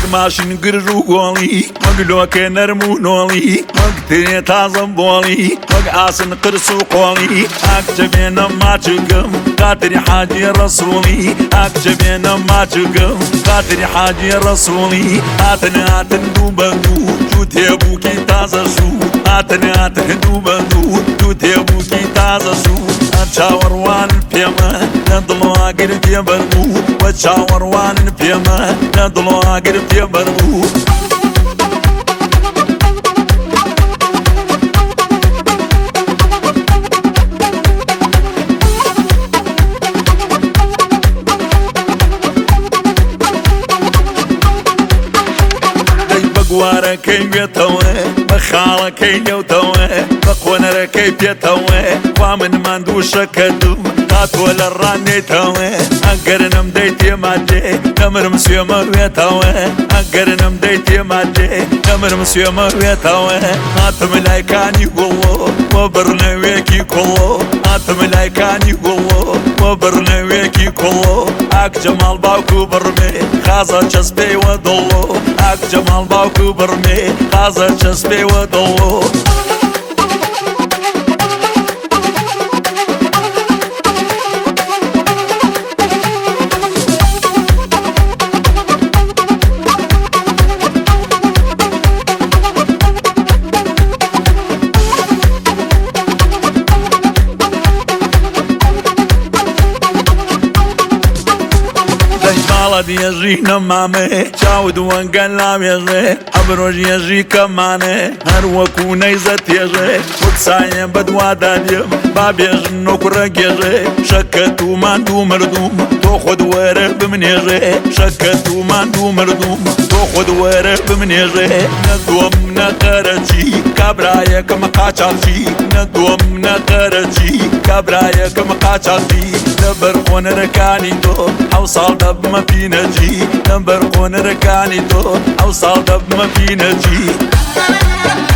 ماشین گرژ و گۆڵی وەک لۆکێ نەرم و نۆڵی وەک ترێ تازەم بۆڵی وەک ئاسن قرس و قۆڵی ئاکچە بێنە ماچگم خاتری حاجی ڕەسوڵی ئاکچە بێنە ماچگم خاتری حاجی ڕەسوڵی هاتن دوو بە دوو دوو تێبووکی تازە سوو هاتن دوو بە دوو دوو تێبووکی تازە سوو چاوەڕوان پێمە لە دڵواگر پێبەربوو وە چاوەڕوان پێمە لە دڵواگر پێبەربوو گوارەکەی بێتەوە بە خاڵەکەی نێوتەوە بە قۆنەرەکەی پێتەوە وا من ماندووشەکە دوم هاتووە لە ڕانێتەوە ئەگەر نەمدەی تێمادێ دەمرم سوێمە وێتەوە ئەگەر نەمدەی تێمادێ دەمرم سوێمە وێتەوە هاتم لایکانی گوڵۆ وە بڕنەوێکی کوڵۆ هاتم لایکانی گوڵۆ وە بڕنەوێکی کوڵۆ ئاک جەماڵ باوکو بڕمێ خازە چەسپێوە دڵۆ ئاک جەماڵ باوکو بڕمێ خازە چەسپێوە دڵۆ دێژی نەمامێ چاود وەنگەن لاوێژێ ئەبرۆژ ێژی کەمانێ هەر وەکو نەیزە تێژێ وەک سایە بەدوادادێم با بێژن نۆکوڕە گێژێ شەکەت و ماندوو مردوم تۆ خۆت وەرە بمنێژێ شەکەت و ماندوو مردوم تۆ خۆت وەرە بمنێژێ نەدووەم نەقەرەچی کابرایەکەم قاچاقچی نەدووەم نەقەرەچی کابرایەکەم قاچاقچی لەبەر قۆنەرەکانی تۆ ئەو ساڵ دەبمە پینەجی لەبەر قۆنەرەکانی تۆ ئەو ساڵ دەبمە پینەجی